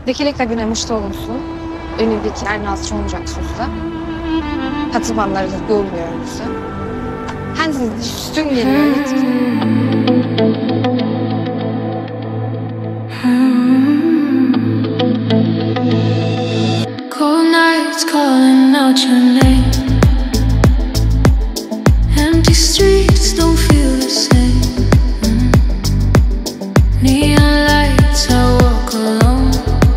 Dikili kabine muşta olursun. Önündeki aynası olacak sözde. Hatırmanları da görmüyor bizi. Hensiz üstün geliyor. Cold nights calling out your name. Empty streets don't feel the same. Neon lights, I walk alone.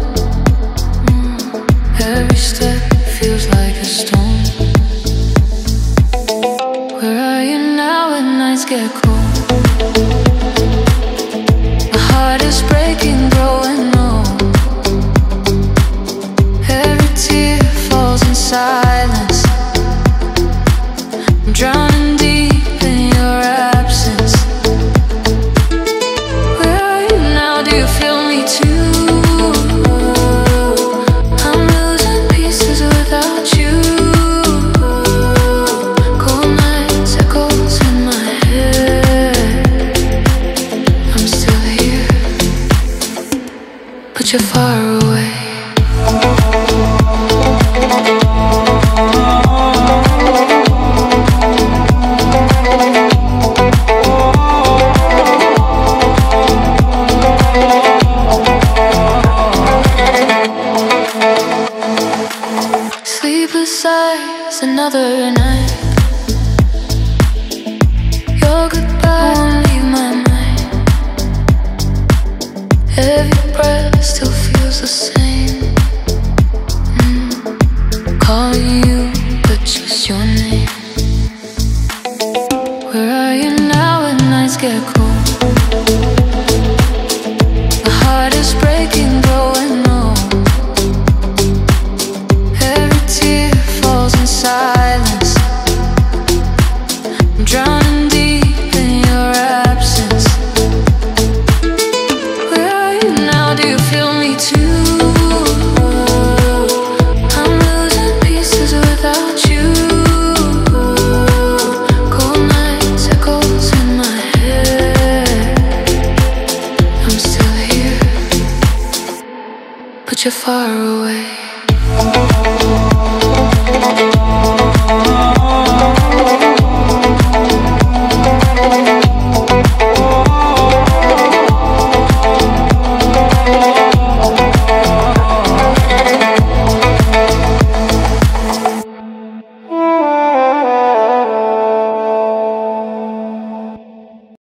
Every step feels like a stone. Where are you now when nights get cold? My heart is breaking, growing old. Every tear falls in silence. I'm drowning deep in your absence. Where are you now? Do you feel me too? I'm losing pieces without you. Cold nights, echoes in my head. I'm still here, but you're far away. Sleepless eyes, another night. Your goodbye won't leave my mind. Every breath still feels the same. Calling you, but just your name. Where are you now when nights get cold? My heart is breaking, growing old. Every tear falls in silence. I'm drowning deep in your absence. Where are you now? Do you feel me too? I'm losing pieces without you. Cold nights, echoes in my head. I'm still here, but you're far away.